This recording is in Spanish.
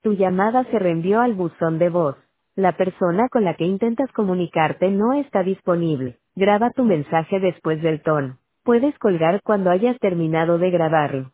Tu llamada se reenvió al buzón de voz. La persona con la que intentas comunicarte no está disponible. Graba tu mensaje después del tono. Puedes colgar cuando hayas terminado de grabarlo.